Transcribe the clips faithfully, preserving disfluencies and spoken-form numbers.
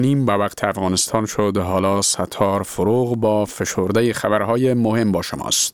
نیم به وقت افغانستان شد. حالا ستار فروغ با فشرده خبرهای مهم با شماست.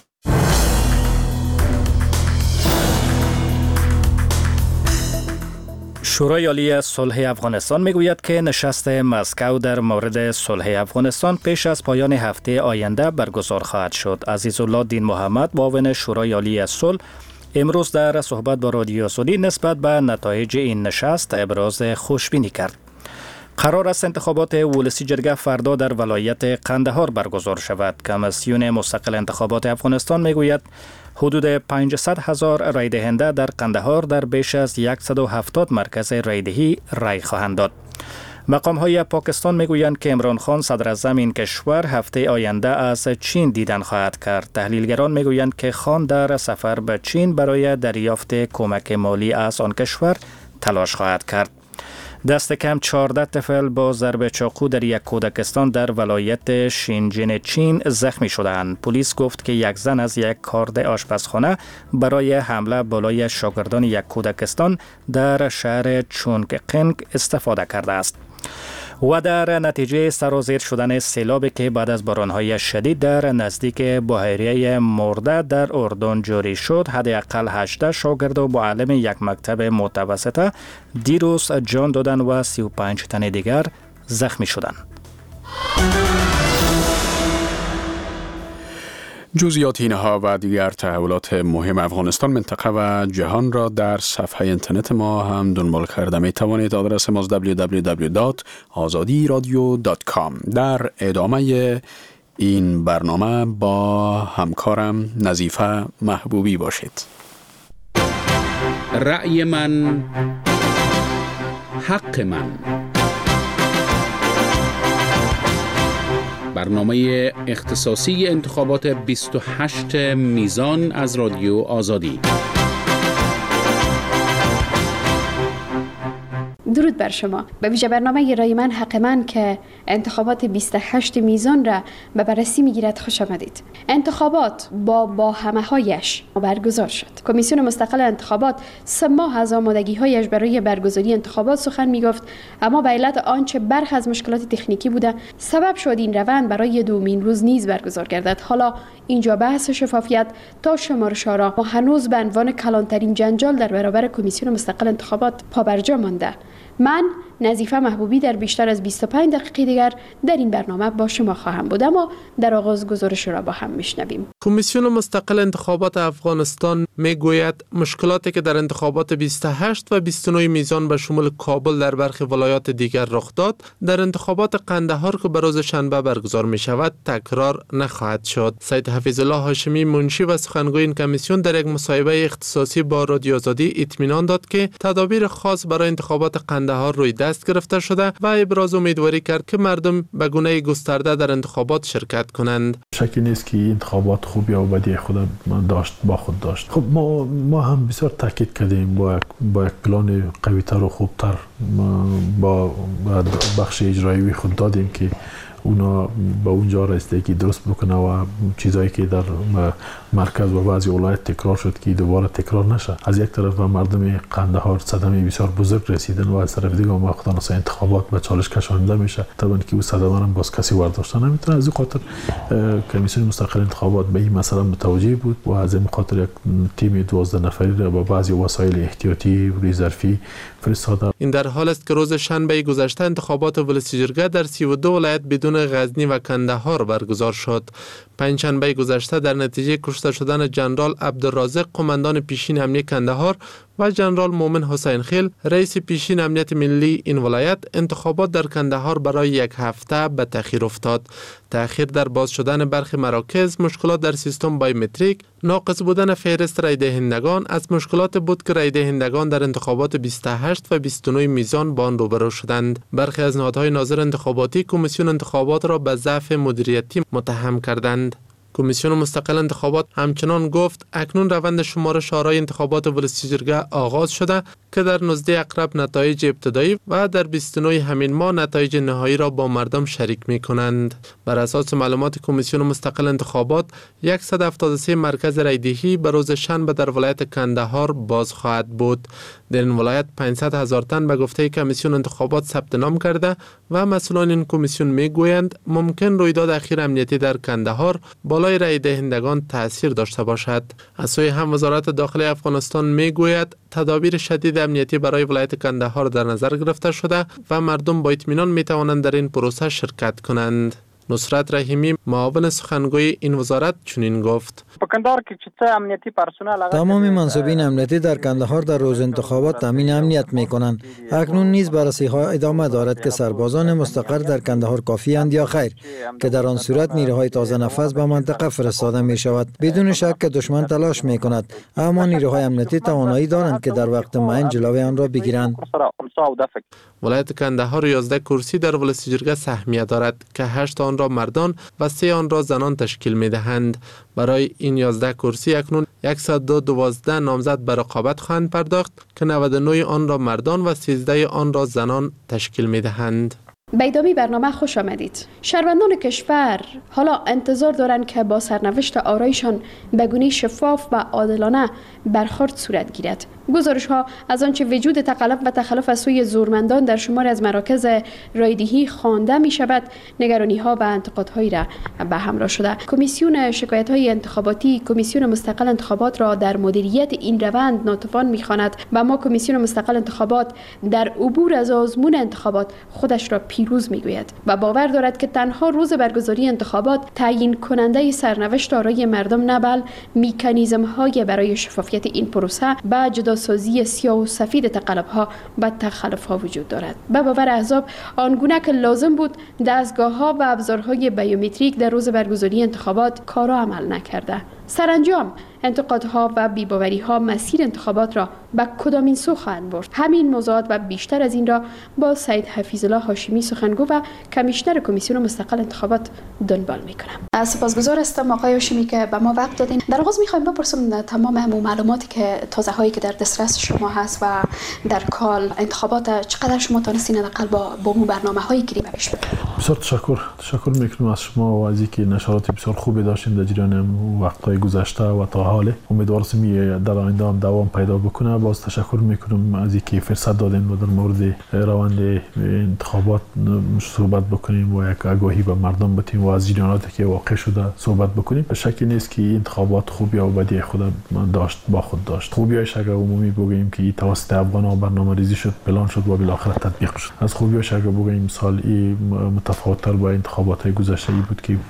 شورای عالی صلح افغانستان میگوید که نشست مسکو در مورد صلح افغانستان پیش از پایان هفته آینده برگزار خواهد شد. عزیزالله دین محمد معاون شورای عالی صلح امروز در صحبت با رادیو آزادی نسبت به نتایج این نشست ابراز خوشبینی کرد. قرار است انتخابات ولسی جرگه فردا در ولایت قندهار برگزار شود. کمیسیون مستقل انتخابات افغانستان میگوید حدود پانصد هزار رای دهنده در قندهار در بیش از صد و هفتاد مرکز رایدهی رای خواهند داد. مقام‌های پاکستان میگویند که عمران خان صدر اعظم این کشور هفته آینده از چین دیدن خواهد کرد. تحلیلگران میگویند که خان در سفر به چین برای دریافت کمک مالی از آن کشور تلاش خواهد کرد. دست کم چهارده طفل با ضرب چاقو در یک کودکستان در ولایت شینجین چین زخمی شدند. پلیس گفت که یک زن از یک کارد آشپزخانه برای حمله بالای شاگردان یک کودکستان در شهر چونگقنگ استفاده کرده است. و در نتیجه سرازیر شدن سیلابی که بعد از بارانهای شدید در نزدیک بحیره مرده در اردن جاری شد، حداقل هجده شاگرد و معلم یک مکتب متوسطه دیروز جان دادند و سی و پنج تن دیگر زخمی شدند. جزئیات اینها و دیگر تحولات مهم افغانستان، منطقه و جهان را در صفحه اینترنت ما هم دنبال کرده می توانید. آدرس ما دبلیو دبلیو دبلیو دات آزادی رادیو دات کام. در ادامه این برنامه با همکارم نظیفه محبوبی باشید. رأی من حق من، برنامه اختصاصی انتخابات بیست و هشت میزان از رادیو آزادی. درود بر شما. به ویژه برنامه رای من حق من که انتخابات بیست و هشت میزان را به بررسی میگیرد خوش آمدید. انتخابات با با همه هایش برگزار شد. کمیسیون مستقل انتخابات سه ماه از آمادگی هایش برای برگزاری انتخابات سخن میگفت، اما به علت آنچه برخی از مشکلات تکنیکی بوده سبب شد این روند برای دومین روز نیز برگزار گردد. حالا اینجا بحث شفافیت تا شمارش ها را هنوز به عنوان کلانترین جنجال در برابر کمیسیون مستقل انتخابات پابرجا مانده. من نظیفه محبوبی در بیشتر از بیست و پنج دقیقه دیگر در این برنامه با شما خواهم بود، اما در آغاز گزارش را با هم میشنویم. کمیسیون مستقل انتخابات افغانستان میگوید مشکلاتی که در انتخابات بیست و هشت و بیست و نه میزان به شمول کابل در برخی ولایات دیگر رخ داد، در انتخابات قندهار که به روز شنبه برگزار می شود تکرار نخواهد شد. سید حفیظ الله هاشمی منشی و سخنگوی این کمیسیون در یک مصاحبه اختصاصی با رادیو آزادی اطمینان داد که تدابیر خاص برای انتخابات قندهار روی دست گرفته شده و ابراز امیدواری کرد که مردم به گونه گسترده در انتخابات شرکت کنند. شکی نیست که انتخابات خوبی و بدی خود داشت با خود داشت. خب ما ما هم بسیار تاکید کردیم با با یک پلان قوی‌تر و خوبتر با بخش اجرایی خود دادیم که اونا به اونجا رسیدگی درست بکنه و چیزایی که در مرکز و بعضی ولایت تکرار شد که دوباره تکرار نشه. از یک طرف مردم قندهار صدمه بسیار بزرگ رسیدن و از طرف دیگه وقتانه انتخابات به چالش کشانده میشه. طبعا که او صدمه هم باز کسی برداشته نمیتونه. از این خاطر کمیسیون مستقل انتخابات به این مسئله متوجه بود و از این خاطر یک تیم دوازده نفری را با بعضی وسایل احتیاطی و ظرفی فرستاده. این در حال است که روز شنبه گذشته انتخابات ولسی جرگه در سی و دو ولایت بدون غزنی و کندهار برگزار شد. پنجشنبه گذشته در نتیجه کشته شدن جنرال عبدالرازق قماندان پیشین امنیت کندهار و جنرال مومن حسین خیل رئیس پیشین امنیت ملی این ولایت، انتخابات در کندهار برای یک هفته به تأخیر افتاد. تأخیر در باز شدن برخی مراکز، مشکلات در سیستم بایومتریک، ناقص بودن فهرست رای دهندگان از مشکلات بود که رای دهندگان در انتخابات بیست و هشت و بیست و نه میزان با آن روبرو شدند. برخی از نهادهای ناظر انتخاباتی کمیسیون انتخابات را به ضعف مدیریتی متهم کردند. کمیسیون مستقل انتخابات همچنان گفت اکنون روند شمارش آرای انتخابات ولسی جرگه آغاز شده که در نوزده اقرب نتایج ابتدایی و در بیست و نه همین ماه نتایج نهایی را با مردم شریک می کنند. بر اساس معلومات کمیسیون مستقل انتخابات صد و هفتاد و سه مرکز رایدهی به روز شنبه در ولایت کندهار باز خواهد بود. در این ولایت پانصد هزار تن به گفته کمیسیون انتخابات ثبت نام کرده و مسئولان این کمیسیون میگویند ممکن رویداد اخیر امنیتی در کندهار بالای رای دهندگان تاثیر داشته باشد. از سوی هم وزارت داخلی افغانستان میگوید تدابیر شدید امنیتی برای ولایت کندهار در نظر گرفته شده و مردم با اطمینان می توانند در این پروسه شرکت کنند. نصرت رحیمی معاون سخنگوی این وزارت چنین گفت: تمام منصبین امنیتی در کندهار در روز انتخابات تامین امنیت می کنند. اکنون نیز بررسی ها ادامه دارد که سربازان مستقر در کندهار کافی اند یا خیر، که در آن صورت نیروهای تازه نفس به منطقه فرستاده می شود. بدون شک که دشمن تلاش می کند، اما نیروهای امنیتی توانایی دارند که در وقت معین جلوی آن را بگیرند. ولایت کندهار یازده کرسی در ولسی جرگه سهمیه دارد که هشت آن را مردان و سه آن را زنان تشکیل می دهند. برای این یازده کرسی اکنون صد و دوازده نامزد به رقابت خواهند پرداخت که نود و نه آن را مردان و سیزده آن را زنان تشکیل می دهند. به ادامه برنامه خوش آمدید. شهروندان کشور حالا انتظار دارند که با سرنوشت آرایشان به گونه شفاف و عادلانه برخورد صورت گیرد. گزارش ها از آنچه وجود تقلب و تخلف از سوی زورمندان در شمار از مراکز رایدهی خوانده می شود، نگرانی ها و انتقادهایی را به همراه شده. کمیسیون شکایت های انتخاباتی کمیسیون مستقل انتخابات را در مدیریت این روند ناتوان می خواند و ما کمیسیون مستقل انتخابات در عبور از آزمون انتخابات خودش را پیروز می گوید و باور دارد که تنها روز برگزاری انتخابات تعیین کننده سرنوشت آرای مردم نبل مکانیزم های برای شفافیت این پروسه با جداسازی سیاه و سفید تقلب ها و تخلف ها وجود دارد. به باور احزاب آنگونه که لازم بود دستگاه ها و ابزارهای بیومتریک در روز برگزاری انتخابات کارا عمل نکرده. سرانجام انتقادها و بی‌باوری‌ها مسیر انتخابات را به کدامین سو خواهند برد؟ همین موضوعات و بیشتر از این را با سید حفیظالله هاشمی سخنگو و کمیشنر کمیسیون مستقل انتخابات دنبال می‌کنم. سپاسگزار هستم آقای هاشمی که به ما وقت دادین. در آغاز می‌خوایم بپرسم تمام همون معلوماتی که تازه هایی که در دسترس شما هست و در کال انتخابات چقدر شما تونستین حداقل با با برنامه‌هایی که پیش ببرید؟ بسیار تشکر تشکر می‌کنم از شما و از اینکه نشرات بسیار خوبی داشتین در جریان وقت‌های گذشته و تا حال. امیدوارم در آینده هم دوام پیدا بکنه. باز تشکر میکنم از اینکه فرصت دادین و در مورد روند انتخابات صحبت بکنیم و یک آگاهی به مردم بدیم و از جریاناتی که واقع شده صحبت بکنیم. به شکی نیست که انتخابات خوبی و بدی خود داشت با خود داشت. خوبیاش اگر عمومی بگیم که توسط افغان‌ها برنامه‌ریزی شد، پلان شد و بالاخره تطبیق شد. از خوبیاش اگر بگیم سال متفاوت‌تر با انتخابات‌های گذشته بود که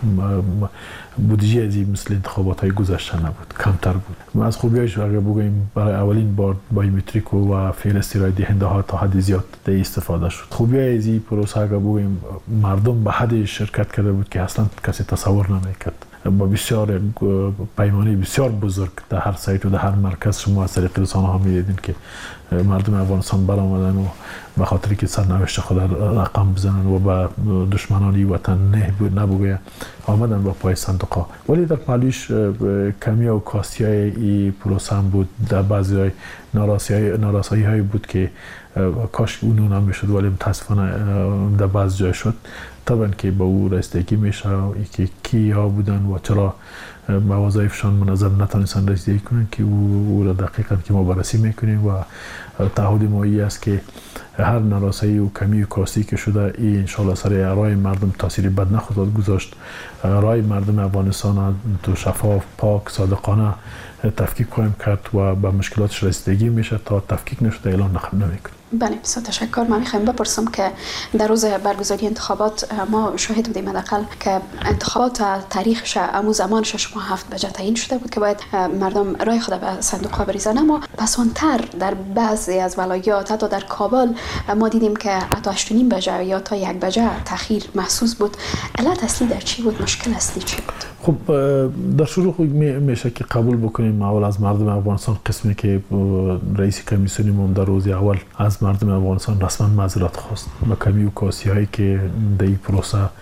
بودجه ازی مثل انتخابات‌های گذشته نبود، کمتر بود. از خوبیاش اگر بگیم برای اولین بار بایومتریک و فهرستی رای دهنده ها تا حد زیاد استفاده شد. خوبیای ازی پروسه اگر بگیم مردم به حد شرکت کرده بود که اصلا کسی تصور نمی‌کرد. با بسیار پیمانه بسیار بزرگ در هر سایت و در هر مرکز شما از طریق رسانه‌ها می‌دیدین که مردم افغانستان برآمدن و به خاطر که سرنوشت خود رقم بزنن و به دشمنانی وطن نه نبوگه آمدن با پای صندوق‌ها. ولی در پالیش کمی و کاستی‌های این پروسه هم بود. در بعضی نارسایی‌های بود که کاش اونو نمی‌شد ولی متاسفانه در بعض جای شد. طبعا که با او رسیدگی میشه که کیا بودن و چرا به وظایفشان منظم نتونستن رسیدگی کنن که او, او را دقیقاً که ما بررسی میکنیم و تعهد ما این است که هر نارسایی و کمی و کاستی که شده این انشالله سر رای مردم تاثیر بد نخواهد گذاشت. رای مردم افغانستان تو شفاف، پاک، صادقانه تفکیک خواهیم کرد و به مشکلاتش رسیدگی میشه. تا تفکیک نشده اعلان نمیکنیم. بله بسیار تشکر. من میخوایم بپرسم که در روز برگزاری انتخابات ما شاهد بودیم حداقل که انتخابات تاریخش امو زمانش شما هفت بجه تعیین شده بود که باید مردم رای خود به صندوق ها بریزن، اما پسانتر در بعضی از ولایات حتی در کابل ما دیدیم که حتی هشت و نیم بجه یا تا یک بجه تاخیر محسوس بود. علت اصلی در چی بود؟ مشکل اصلی چی بود؟ خب در شروع خود میشه که قبول بکنیم اول از مردم افغانستان قسمی که رئیس کمیسیون ما در روز اول از مردم افغانستان رسما معذرت خواست و کمی و کاسی هایی که در این پروسه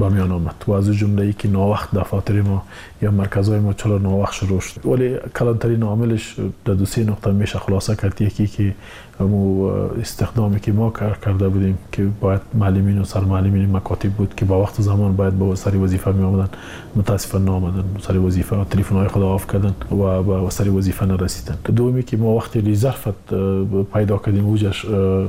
با میان آمد و از جمله ای که ناوقت دفاتر ما یا مرکزهای ما چرا ناوقت شروع شد. ولی کلانترین عاملش در دو سه نقطه میشه خلاصه کرد. یکی که مو استخدامی که ما کار کرده بودیم که باید معلمین و سرمعلمین مکاتب بود که با وقت زمان باید با سر وظیفه می آمدن، متاسفانه نآمدن سر وظیفه و تلفن های خود آف کردن و با سر وظیفه نرسیدن. دومی که ما وقتی ریزرفت پیدا کردیم اوجش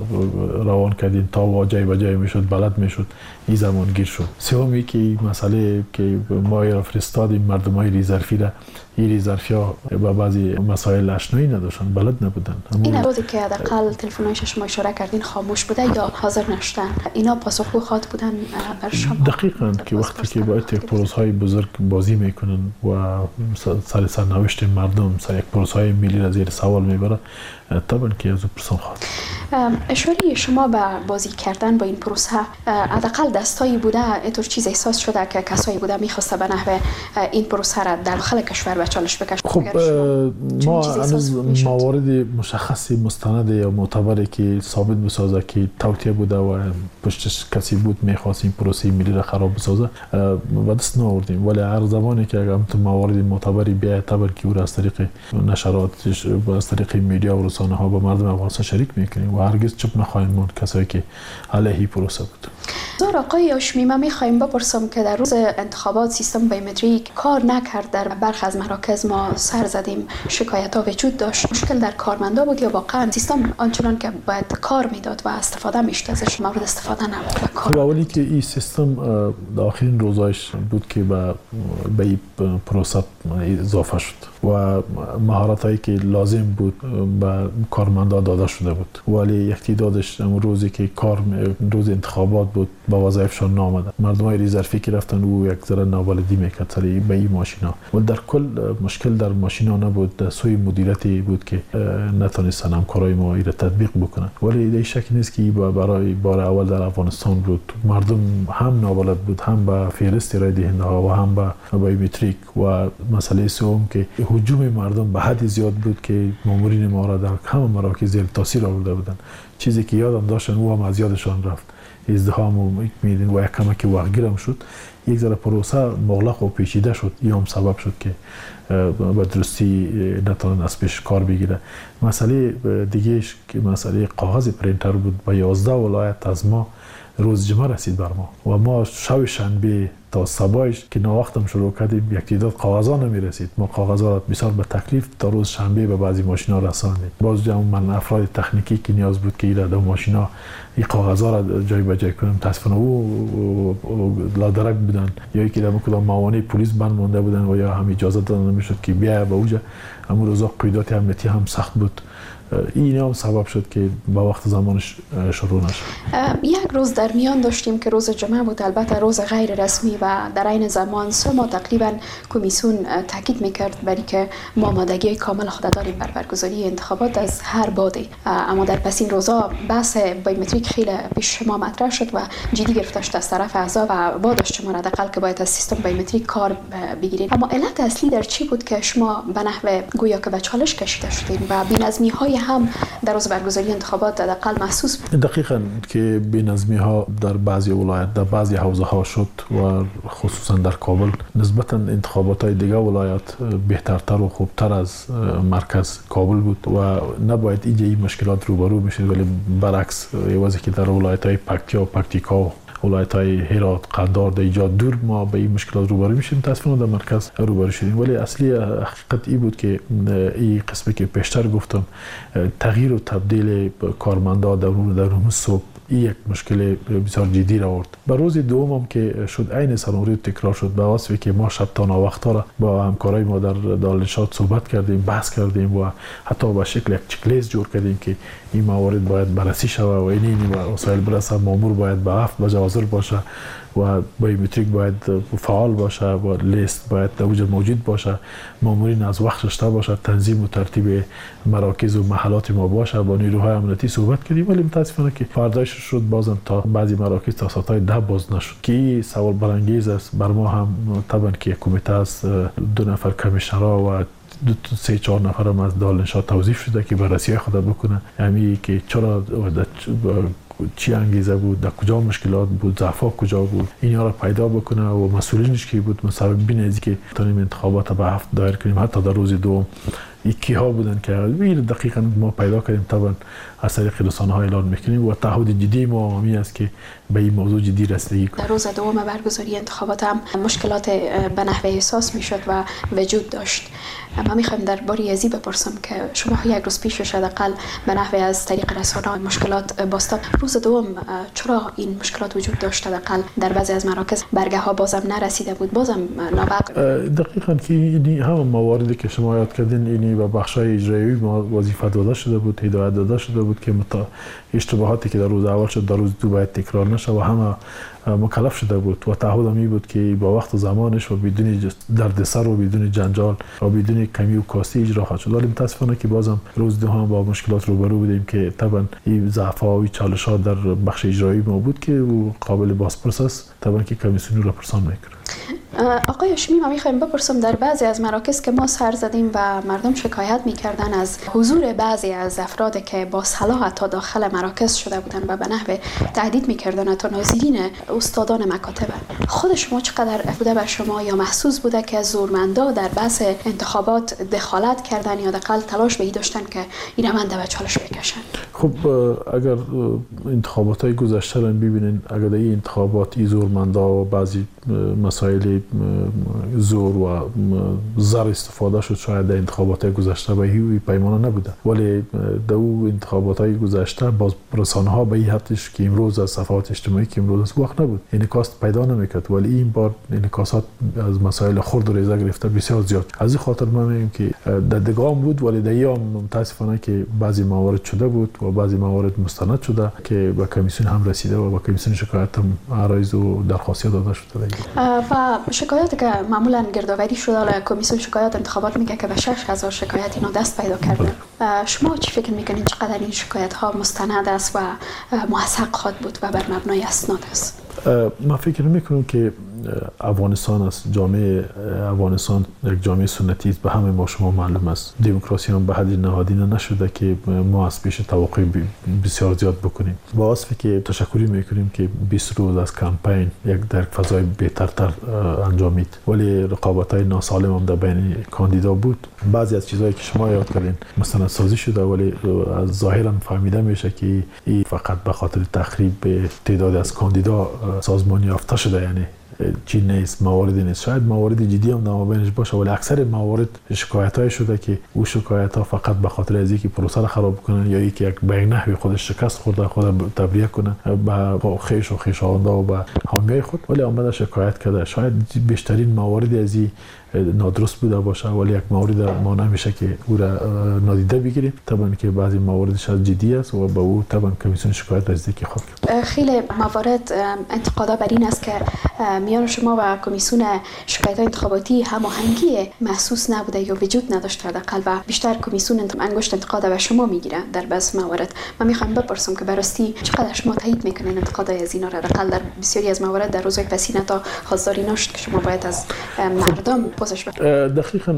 روان کردیم تا واجای بجای میشد بلد میشد این زمان گیر شد. سومی که مسئله که ما را فرستادیم مردمای ریزرفی را این ریزرفیا با بعضی مسائل آشنایی نداشتن، بلد نبودن. این روزی که حداقل تلفن‌هایش شما اشاره کردین خاموش بوده یا حاضر نشدن، اینا پاسخگو خواهد بودن بر شما؟ دقیقاً که وقتی که باید یک پروژه‌های بزرگ بازی میکنن و سر سرنوشت مردم سر یک پروژه ملی را زیر سوال میبره، طبعاً که از پرسان خواهد. اشاره شما به بازی کردن با این پروسه حداقل دستایی بوده، اینطور چیز احساس شده که کسایی بوده میخواسته به نحو این پروسه را در داخل کشور به چالش بکشه؟ خب ما هنوز موارد مشخصی مستند یا معتبری که ثابت بسازه که توطئه بوده و پشتش کسی بود میخواست این پروسه ملی را خراب بسازه و دست نآوردیم. ولی هر زمانی که اگر موارد معتبری بیاید طبعا که او را از طریق نشرات و از طریق میدیا و رسانه ها با مردم افغانستان شریک میکنیم و هرگز چپ نخواهیم موند کسایی که علیه پروسه بود. زور آقای هاشمی، ما میخوایم بپرسم که در روز انتخابات سیستم بایومتریک کار نکرد. در برخی از مراکز ما سر زدیم، شکایت ها وجود داشت. مشکل در کارمندا بود یا واقعا سیستم آنچنان که باید کار میداد و استفاده میشد ازش مورد استفاده نبود؟ خب اولی که این سیستم در آخرین روزایش بود که به به این پروسه اضافه شد و مهارت هایی که لازم بود به کارمندا داده شده بود، ولی یک تعدادش روزی که کار روز انتخابات بود با وظایفشان نامدن. مردمای ریزرفی که رفتن او یک ذره نابلدی میکرد سر به این ماشینا و در کل مشکل در ماشینا نبود، در سوی مدیریتی بود که نتونستن همکارای ما را تطبیق بکنن. ولی در شک نیست که برای بار اول در افغانستان بود مردم هم نابلد بود، هم به فهرست رای دهنده ها و هم به بایومتریک. و مسئله سوم که هجوم مردم به حد زیاد بود که مامورین ما را در همه مراکز زیر تاثیر آورده بودن، چیزی که یادم داشتن او هم از یادشان رفت. ازدحام و میدین و یک کمکی وقتگیرم شد. یک ذره پروسه مغلق و پیچیده شد، این هم سبب شد که به درستی نتونن از پیش کار بگیره. مسئله دیگهش که مسئله کاغذ پرینتر بود. با یازده ولایت از ما روز جمعه رسید بر ما و ما شب شنبه تا صبحش که ناوقتم شروع کردیم یک تعداد کاغذا نمی رسید. ما کاغذا را بسیار به تکلیف تا روز شنبه به بعضی ماشینا رساندیم. باز جمع من افراد تکنیکی که نیاز بود که اینا دو ماشینا این کاغذا را جای به جای کنیم، متاسفانه او لادرک بودن یا یکی در کدام موانع پلیس بند مونده بودن و یا هم اجازه داده نمیشد که بیا به اوجه. همون روزا قیودات امنیتی هم سخت بود. این هم سبب شد که با وقت زمانش شروع نشد. یک روز در میان داشتیم که روز جمعه بود، البته روز غیر رسمی و در این زمان سه ماه تقریبا کمیسیون تاکید میکرد برای که ما آمادگی کامل خود داریم بر برگزاری انتخابات از هر بادی. اما در پس این روزا بحث بایومتریک خیلی پیش شما مطرح شد و جدی گرفته شد از طرف اعضا و واداشت شما حداقل که باید از سیستم بایومتریک کار بگیرید. اما علت اصلی در چی بود که شما به نحو گویا که به چالش کشیده شدین و بی‌نظمی های هم در روز برگزاری انتخابات حداقل محسوس بود؟ دقیقاً که بی‌نظمی ها در بعضی ولایت در بعضی حوزه ها شد و خصوصا در کابل نسبتاً انتخابات های دیگه ولایت بهترتر و خوبتر از مرکز کابل بود و نباید اینجا این مشکلات روبرو بشید. ولی برعکس وضعی که در ولایت های پکتیا و پکتیکا و ولایت های هرات، قندار در اینجا دور ما به این مشکلات روبرو میشیم، متاسفانه در مرکز روبرو شدیم. ولی اصلی حقیقت ای بود که این قسمی که پیشتر گفتم تغییر و تبدیل کارمندا در اون در اون صبح این یک مشکل بسیار جدی را آورد. به روز دوم هم که شد عین سرموری تکرار شد به واسطه که ما شب تا ناوقتا را با همکارای ما در دانشگاه صحبت کردیم، بحث کردیم و حتی به شکل یک چک لیست جور کردیم که این موارد باید بررسی شود و این این وسایل برسه، مامور باید به هفت بجه حاضر باشه و بایومتریک باید فعال باشه و لیست باید در وجود موجود باشه، مامورین از وقت رشته باشه، تنظیم و ترتیب مراکز و محلات ما باشه. با نیروهای امنیتی صحبت کردیم ولی متاسفانه که فرداش شد بازم تا بعضی مراکز تا ساعت ده باز نشد که سوال برانگیز است. بر ما هم طبعا که کمیته است، دو نفر کمیشنرها و دو سه چهار نفر هم از دانشگاه توظیف شده که بررسی خود بکنه، یعنی که چرا چی انگیزه بود، در کجا مشکلات بود، ضعف‌ها کجا بود، اینا را پیدا بکنه و مسئولینش کی بود، مسببین از که تونیم انتخابات به هفت دایر کنیم حتی در روز دوم یکی ها بودن که دقیقاً ما پیدا کردیم. طبعا از طریق رسانه‌ها اعلان میکنیم و تعهد جدی ما همی است که به این موضوع جدی رسیدگی کنیم. در روز دوم برگزاری انتخابات هم مشکلات به نحوه احساس میشد و وجود داشت. ما میخوایم درباره ازی بپرسم که شما یک روز پیشش حداقل به نحوه از طریق رسانه‌ها مشکلات باستاد. روز دوم چرا این مشکلات وجود داشت؟ حداقل در بعضی از مراکز برگه ها بازم نرسیده بود، بازم نابق. دقیقاً که این هم مواردی که شما یاد کردین اینی و بخشای اجرایی ما وظیفه داده شده بود، هدایت داده شده بود که متا اشتباهاتی که در روز اول شد در روز دو باید تکرار نشه و همه مکلف شده بود و تعهد می بود که با وقت و زمانش و بدون دردسر و بدون جنجال و بدون کمی و کاستی اجرا خواهد شد. ولی متاسفانه که بازم روز دو هم با مشکلات روبرو بودیم که طبعا این ضعف‌ها و چالش‌ها در بخش اجرایی ما بود که او قابل بازپرس است، طبعا که کمیسیون را پرسان میکنه. آقای هاشمی، ما میخوایم بپرسم در بعضی از مراکز که ما سر زدیم و مردم شکایت میکردن از حضور بعضی از افراد که با سلاح تا داخل مراکز شده بودن و به نحو تهدید میکردن تا ناظرین استادان مکاتب. خود شما چقدر بوده بر شما یا محسوس بوده که زورمندا در بحث انتخابات دخالت کردن یا حداقل تلاش به این داشتن که این روند به چالش بکشن؟ خب اگر انتخابات های گذشته رو ببینین، اگر در این انتخابات ای زورمندا و بعضی مسائل زور و زر استفاده شد، شاید در انتخابات های گذشته به هیچ پیمانه نبوده، ولی در او انتخابات های گذشته باز رسانه ها به این حدش که امروز از صفحات اجتماعی که امروز است وقت نبود، انعکاس پیدا نمیکرد، ولی این بار انعکاسات از مسائل خرد و ریزه گرفته بسیار زیاد. از این خاطر ما میگیم که در دگام بود، ولی در ایام متاسفانه که بعضی موارد شده بود و بعضی موارد مستند شده که به کمیسیون هم رسیده و به کمیسیون شکایت هم عرایض و درخواست داده شده. و شکایاتی که معمولا گردآوری شده، حالا کمیسیون شکایات انتخابات میگه که به شش هزار شکایت اینا دست پیدا کردن. شما چی فکر میکنین چقدر این شکایت ها مستند است و محقق خواهد بود و بر مبنای اسناد است؟ من فکر میکنم که افغانستان است، جامعه افغانستان یک جامعه سنتی است، به همه ما شما معلوم است. دموکراسی هم به حد نهادینه نشده که ما از پیش توقع بسیار زیاد بکنیم. با اصفی که تشکری میکنیم که بیست روز از کمپین یک در فضای بهترتر انجامید، ولی رقابت‌های ناسالم هم در بین کاندیدا بود. بعضی از چیزهایی که شما یاد کردین مستند سازی شده، ولی از ظاهرا فهمیده میشه که این فقط به خاطر تخریب تعداد از کاندیدا سازمانی یافته شده، یعنی چی نیست، مواردی نیست. شاید موارد جدی هم نامابینش باشه، ولی اکثر موارد شکایت های شده که او شکایت ها فقط به خاطر از اینکه پروسه را خراب کنن یا اینکه یک به نحوی خودش شکست خورده خود تبریه کنه با خیش و خیشاونده و با حامیای خود، ولی آمده شکایت کرده. شاید بیشترین موارد از این نادرست بوده باشه، ولی یک مورد ما نمیشه که او را نادیده بگیریم. طبعا که بعضی مواردش جدی است و با او طبعا کمیسیون شکایت نزدیکی خواهد کرد. خیلی موارد انتقادا بر این است که میان شما و کمیسیون شکایت انتخاباتی هماهنگی محسوس نبوده یا وجود نداشته حداقل، و بیشتر کمیسیون انگشت انتقاد به شما میگیره در بعضی موارد. من میخوام بپرسم که براستی چقدر شما تایید میکنین انتقادای از اینا را؟ حداقل در بسیاری از موارد در روزهای پسینه تا حاضری نشد که شما باید از مردم دقیقاً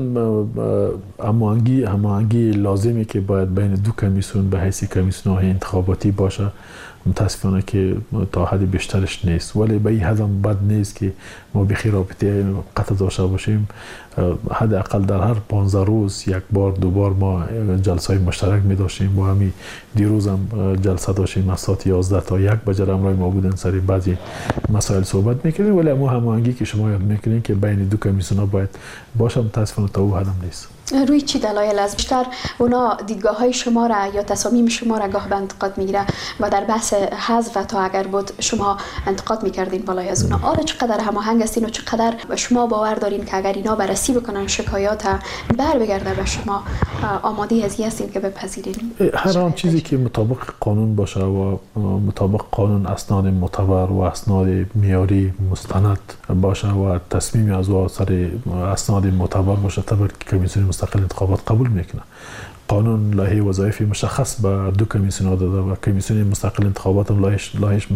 هماهنگی هماهنگی لازمی که باید بین دو کمیسیون به حیث کمیسیون‌های انتخاباتی باشه، متاسفانه که تا حد بیشترش نیست، ولی به این حد هم بد نیست که ما بخیر رابطه قطع داشته باشیم. حداقل در هر پانزده روز یک بار دو بار ما جلسه مشترک می داشتیم. با همین دیروز هم جلسه داشتیم از ساعت یازده تا یک بجه همراه ما بودن، سر بعضی مسائل صحبت میکنیم، ولی اما هماهنگی که شما یاد میکنین که بین دو کمیسیون ها باید باشه، متاسفانه تا او حد هم نیست. روی چی دلایل از بیشتر اونا دیدگاه های شما را یا تصامیم شما را گاه به انتقاد میگیره و در بحث حذف تا اگر بود شما انتقاد میکردین بالای از اونا؟ آره چقدر هماهنگ هستین و چقدر شما باور دارین که اگر اینا بررسی بکنن شکایات بر بگرده به شما آماده از این هستین که بپذیرین؟ هر آن چیزی که مطابق قانون باشه و مطابق قانون، اسناد معتبر و اسناد معیاری مستند باشه و تصمیم از او سر اسناد معتبر باشه، طبعا کمیسیون مستقل انتخابات قبول میکنه. قانون لایحه وظایف مشخص به دو کمیسیون داده و کمیسیون مستقل انتخابات هم لایحش لایحش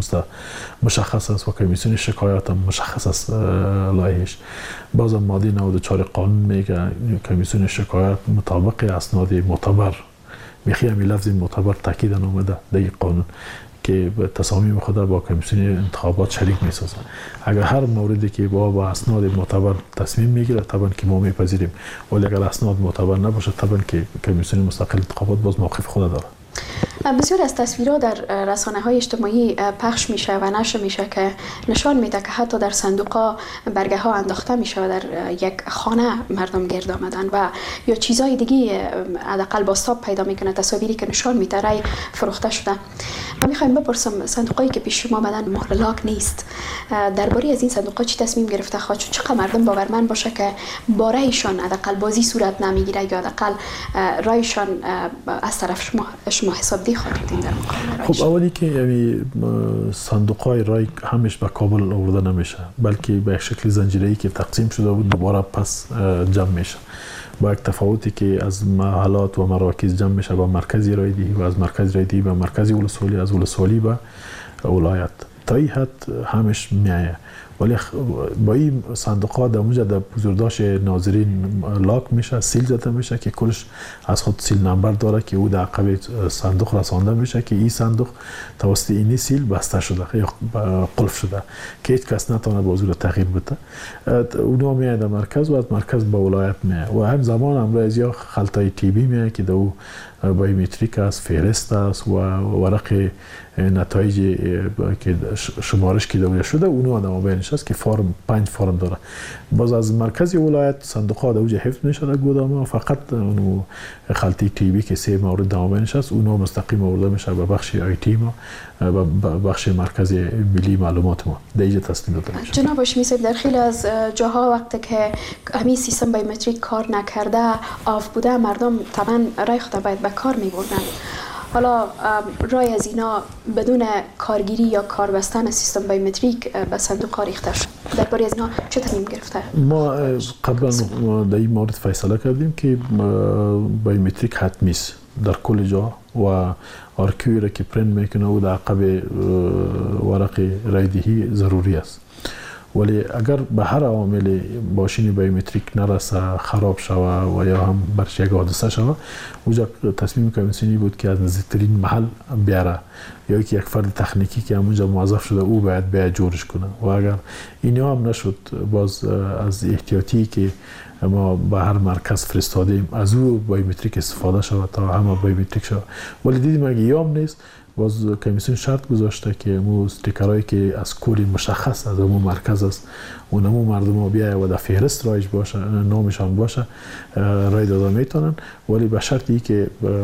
مشخص است و کمیسیون شکایات هم مشخص است لایحش. باز ماده نود و چهار قانون میگه کمیسیون شکایات مطابق اسناد معتبر، میخی همین لفظ معتبر تاکید آمده در قانون که به تصامیم خود با کمیسیون انتخابات شریک می‌سازند. اگر هر موردی که با با اسناد معتبر تصمیم میگیره طبعا که ما میپذیریم، ولی اگر اسناد معتبر نباشه طبعا که کمیسیون مستقل انتخابات باز موقف خود داره. بسیار از تصویرها در رسانه های اجتماعی پخش میشه و نشر میشه که نشان میده که حتی در صندوق‌ها برگه ها انداخته میشه و در یک خانه مردم گرد آمدن و یا چیزهای دیگه حداقل بازتاب پیدا میکنه، تصاویری که نشان میده رای فروخته شده. ما میخوایم بپرسم صندوقایی که پیش شما آمدن مهر لاک نیست، درباره از این صندوق‌ها چی تصمیم گرفته خواهد شد؟ چقدر مردم باورمند باشه که با رایشان حداقل بازی صورت نمیگیره یا حداقل رایشان از طرف شما شما حساب دی خواهد بود در مقابل؟ خب اولی که یعنی صندوق‌های رای همش به کابل آورده نمیشه، بلکه به شکل زنجیره‌ای که تقسیم شده و دوباره پس جمع میشه. با یک تفاوتی که از محلات و مراکز جمع میشه با مرکزی رایدهی و از مرکز رایدهی به مرکزی ولسوالی، از ولسوالی به ولایت. تا این حد همش میایه، ولی با این صندوق ها در اونجا در بزرگداشت ناظرین لاک میشه، سیل زده میشه که کلش از خود سیل نمبر داره که او در عقب صندوق رسانده میشه که این صندوق توسط این سیل بسته شده یا قلف شده که هیچ کس نتونه با حضور تغییر بده. اونها میایه در مرکز و از مرکز به ولایت میایه و هم زمان امروز یا خلطه تی بی میایه که دو بایومتریک است، فهرست است و ورق نتایج که شمارش که دوره شده اونو آدم مابینش است که فرم پنج فرم داره. باز از مرکزی ولایت صندوق ها دوجه حفظ میشه در گودامه و فقط اونو خلطی تی بی که سه مورد مابینش است اونو مستقیم آورده میشه به بخش آی تی ما و بخش مرکزی ملی معلومات ما در اینجا تسلیم داده میشه. جناب هاشمی صاحب، در خیلی از جاها وقتی که همین سیستم بایومتریک کار نکرده آف بوده، مردم طبعا رای خود باید به کار میبردن. حالا رای از اینا بدون کارگیری یا کار بستن سیستم بایومتریک به صندوق ها ریخته شد. درباره از اینا چه تصمیم گرفته؟ ما قبلا در این مورد فیصله کردیم که بایومتریک حتمی است در کل جا و آرکیوی را که پرینت میکنه و در عقب ورق رایدهی ضروری است. ولی اگر به هر عامل ماشین بایومتریک نرسه، خراب شوه و یا هم برش یک حادثه شوه، اونجا تصمیم کمیسیونی بود که از نزدیکترین محل بیاره یا که یک فرد تکنیکی که همونجا موظف شده او باید باید جورش کنه و اگر اینها هم نشد باز از احتیاطی که ما به هر مرکز فرستادیم از او بایومتریک استفاده شود تا همه بایومتریک شود. ولی دیدیم اگه یام نیست باز کمیسیون شرط گذاشته که مو استیکرایی که از کوری مشخص از امو مرکز است و نمو مردم ها بیایه و در فهرست رایش باشه، نامشان باشه، رای داده میتونن، ولی به شرطی که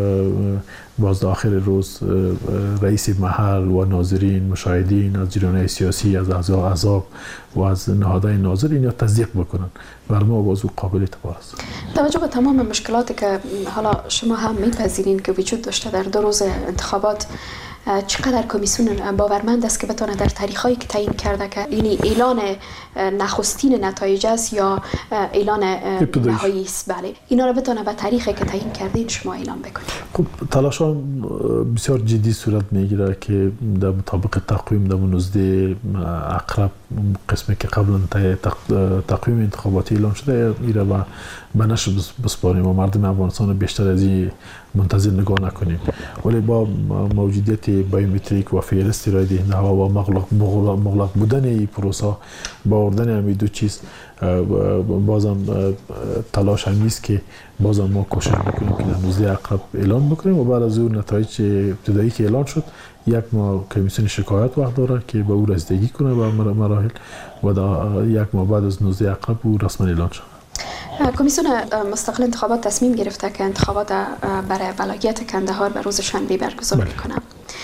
باز در آخر روز رئیس محل و ناظرین، مشاهدین از جریان‌های سیاسی، از اعضا احزاب و از نهادهای ناظر اینا تصدیق بکنن. بر ما باز او قابل اعتبار است. توجه به تمام مشکلاتی که حالا شما هم میپذیرین که وجود داشته در دو روز انتخابات، چقدر کمیسیون باورمند است که بتونه در تاریخایی که تعیین کرده که یعنی اعلان نخستین نتایج است یا اعلان نهایی است، بله، اینا رو بتونه به تاریخی که تعیین کردین شما اعلام بکنید؟ خب تلاشان بسیار جدی صورت میگیره که در مطابق تقویم در نوزده عقرب قسمی که قبلا تقویم انتخاباتی اعلان شده ایرا و به نشر بسپاریم و مردم افغانستان بیشتر از این منتظر نگاه نکنیم. ولی با موجودیت بایومتریک و فهرست رای دهنده ها و مغلق مغلق بودن این پروسه با آوردن همین دو چیز بازم تلاش همی است که بازم ما کوشش بکنیم که در نوزده عقرب اعلان بکنیم و بعد از اون نتایج ابتدایی که اعلان شد یک ما کمیسیون شکایت وقت داره که به او رسیدگی کنه به مراحل و در یک ما بعد از نوزده عقرب او رسما اعلان شد. کمیسیون مستقل انتخابات تصمیم گرفته که انتخابات برای ولایت کندهار به روز شنبه برگزار میکنه.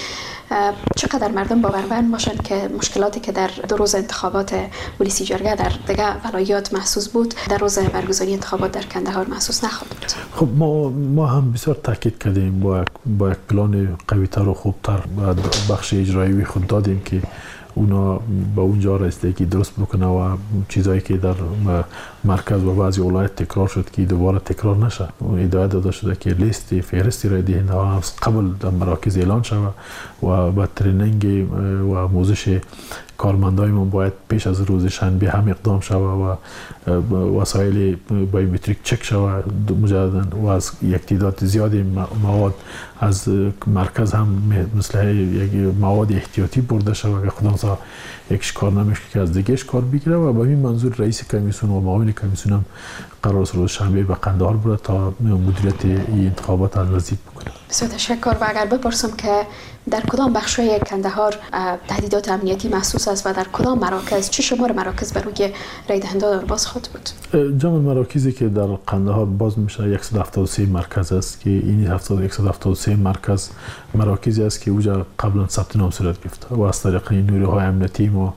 چقدر مردم باورمند باشند که مشکلاتی که در دو روز انتخابات ولسی جرگه در دیگه ولایات محسوس بود در روز برگزاری انتخابات در کندهار محسوس نخواهد بود؟ خب ما ما هم بسیار تاکید کردیم با با یک پلان قوی‌تر و خوبتر بخش اجرایی خود دادیم که اونا به اونجا رسیدگی درست بکنه و چیزایی که در مرکز و بعضی ولایت تکرار شد که دوباره تکرار نشه. ادعا داده شده که لیست فهرست رای دهنده ها قبل در مراکز اعلان شود و با ترینینگ و آموزش کارمندای ما باید پیش از روز شنبه هم اقدام شود و وسایل بایومتریک چک شود مجددا و از یک تعداد زیادی مواد از مرکز هم مثل یک مواد احتیاطی برده شود که خدا نخواد یکش کار نمیشه که از دیگهش کار بگیره و به این منظور رئیس کمیسیون و معاون کمیسیون هم قرار است روز شنبه به قندهار بره تا مدیریت این انتخابات از نزدیک بکنه. بسیار تشکر. و اگر بپرسم که در کدام بخش‌های کندهار تهدیدات امنیتی محسوس است و در کدام مراکز، چه شمار مراکز بر روی رای دهندگان باز خواهد بود؟ جمع مراکزی که در قندهار باز میشه صد و هفتاد و سه مرکز است که این صد و هفتاد و سه مرکز مراکزی است که اوجا قبلا ثبت نام صورت گرفته و از طریق نیروهای امنیتی ما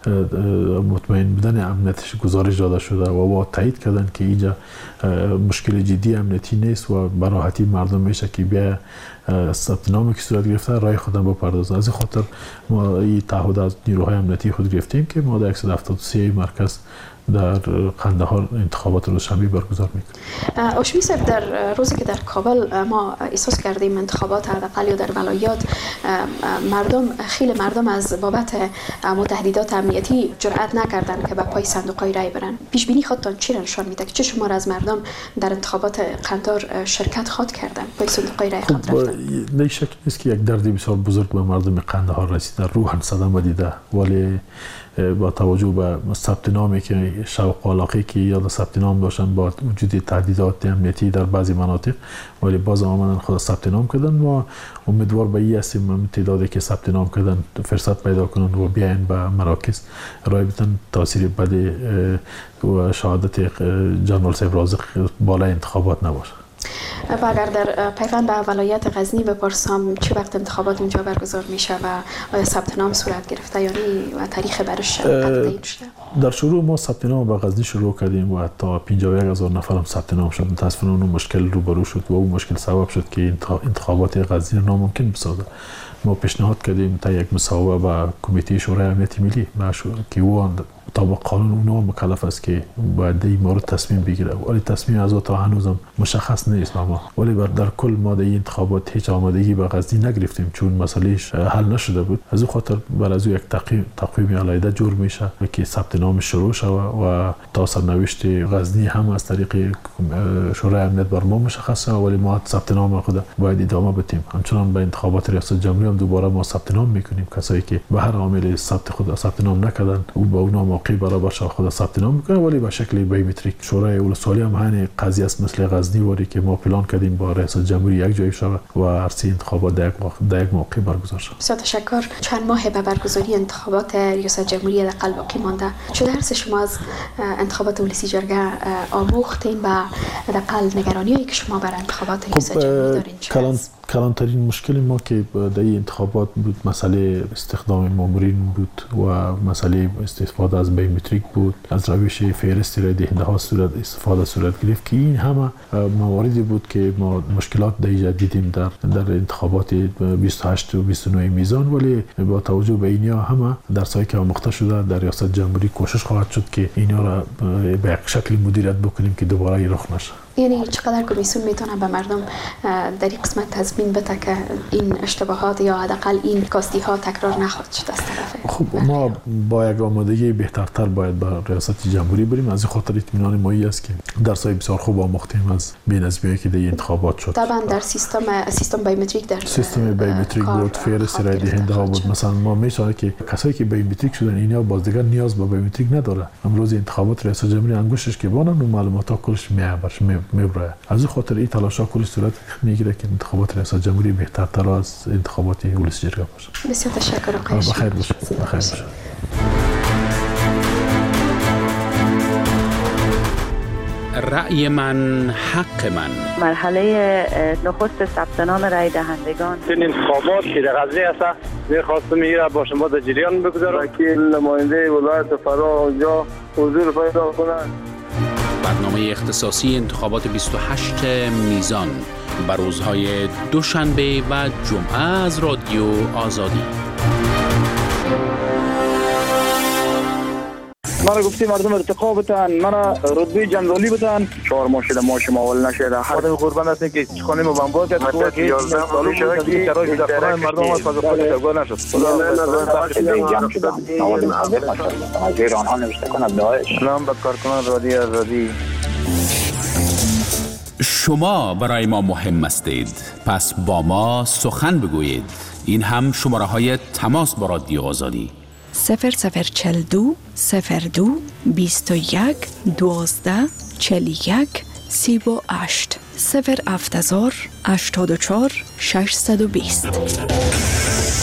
مطمئن بودن امنیتش گزارش داده شده و با تایید کردن که اینجا مشکل جدی امنیتی نیست و به راحتی مردم میشه که بیا ثبت نامی که صورت گرفته رای خودم بپردازن. از این خاطر ما این تعهد از نیروهای امنیتی خود گرفتیم که ما در صد و هفتاد و سه مرکز در قندهار انتخابات روز شنبه برگزار میکنیم. هاشمی صاحب، در روزی که در کابل ما احساس کردیم انتخابات حداقل یا در ولایات مردم خیلی مردم از بابت تهدیدات امنیتی جرئت نکردن که به پای صندوق‌های رای برن. پیش بینی خودتان چی نشان میده که چه شمار از مردم در انتخابات قندهار شرکت خواهد کردن، پای صندوق‌های رای خواهد رفتن؟ نه شک نیست که یک دردی بسیار بزرگ به مردم قندهار رسیده، روحاً صدمه دیده، ولی با توجه به ثبت نامی که شوق و علاقه که یاد ثبت نام داشتن با وجود تهدیدات امنیتی در بعضی مناطق، ولی باز آمدن خود ثبت نام کردن و امیدوار به این هستیم تعدادی که ثبت نام کردن فرصت پیدا کنن و بیاین به مراکز رای بدن، تاثیر بد و شهادت جنرال صاحب رازق بالای انتخابات نباشه. و اگر در پیوند به ولایت غزنی بپرسم چه وقت انتخابات اونجا برگزار میشه و آیا ثبت نام صورت گرفته یعنی و تاریخ برش تعیین شده؟ در شروع ما ثبت نام به غزنی شروع کردیم و تا پنجاه و یک هزار نفر هم ثبت نام شد. متاسفانه اون مشکل روبرو شد و اون مشکل سبب شد که انتخابات غزنی ناممکن بسازه. ما پیشنهاد کردیم تا یک مصوبه با کمیته شورای امنیت ملی که او طبق قانون اونها مکلف است که باید این مورد تصمیم بگیره، ولی تصمیم از او تا هنوزم مشخص نیست. ما ولی در کل ما در این انتخابات هیچ آمادگی به غزنی نگرفتیم چون مسئلهش حل نشده بود. از اون خاطر بر از یک تقویم تقویم علیحده جور میشه که ثبت نام شروع شود و تا سرنوشت غزنی هم از طریق شورای امنیت بر ما مشخصه، ولی ما ثبت نام خود باید ادامه بدیم. همچنان به انتخابات ریاست جمهوری هم دوباره ما ثبت نام میکنیم. کسایی که به هر عامل ثبت خود ثبت نام نکردن او با اونها موقع برابر شاه خود ثبت نام میکنه، ولی به شکل بایومتریک. شورای ولسوالی هم همین قضیه است مثل غزنی وری که ما پلان کردیم با ریاست جمهوری یک جای شود و عرصه انتخابات در یک موقع برگزار شود. بسیار تشکر. چند ماه به برگزاری انتخابات ریاست جمهوری حداقل باقی مانده. چه درس شما از انتخابات ولسی جرگه آموختین و حداقل نگرانی‌هایی که شما بر انتخابات ریاست جمهوری دارین چه؟ کلانترین مشکل ما که در این انتخابات بود مسئله استخدام مامورین بود و مسئله استفاده از بایومتریک بود، از روش فهرست رای دهنده ها صورت استفاده صورت گرفت که این همه مواردی بود که ما مشکلات در دیدیم در در انتخابات بیست و هشت و بیست و نه میزان، ولی با توجه به اینها همه درسایی که آموخته شده در ریاست جمهوری کوشش خواهد شد که اینا را به یک شکلی مدیریت بکنیم که دوباره رخ نشه. یعنی چقدر کمیسیون میتونه به مردم در این قسمت تضمین بده که این اشتباهات یا حداقل این کاستی ها تکرار نخواهد شد از طرف؟ خب ما با یک آمادگی بهترتر باید به ریاست جمهوری بریم. از این خاطر اطمینان مایی است که درسای بسیار خوب آموختیم از بی‌نظمی‌هایی که در انتخابات شد. طبعا در سیستم سیستم بایومتریک در سیستم بایومتریک بود، فهرست رای دهنده ها بود. مثلا ما می‌شود که کسایی که بایومتریک شدن اینا باز دیگر نیاز به بایومتریک نداره. امروز انتخابات ریاست جمهوری انگشتش که بانن و معلومات کلش میابرش میبره. از این خاطر این تلاش‌ها کلی صورت میگیره که انتخابات ریاست جمهوری بهترتر از انتخابات ولسی جرگه باشه. بسیار تشکر آقای هاشمی. بخیر باشید. بخیر باشید. رأی من حق من. مرحله نخست ثبت نام رای دهندگان. این انتخابات که در غزنی است می‌خواستم میره با شما در جریان بگذارم که نماینده ولایت فرا اونجا حضور پیدا کنند. برنامه اختصاصی انتخابات بیست و هشت میزان بر روزهای دوشنبه و جمعه از رادیو آزادی. مرا گفتی مردم ارتقا بتن، مرا رتبه جنرالی بتن. چهار ماه شده ما شما اول نشده. خودم قربان هستیم که خانه ما بمبار کرد. مثلا که یازده سال شده که شرایط در خانه مردم از فضا خود شگاه نشد. خدا آنها نوشته کند داعش. سلام به کارکنان رادیو آزادی. شما برای ما مهم هستید، پس با ما سخن بگویید. این هم شماره های تماس با رادیو آزادی: صفر صفر چل دو صفر دو بیست و یک دوازده چل یک سی و هشت صفر هفت هزار هشتاد و چهار ششصد و بیست.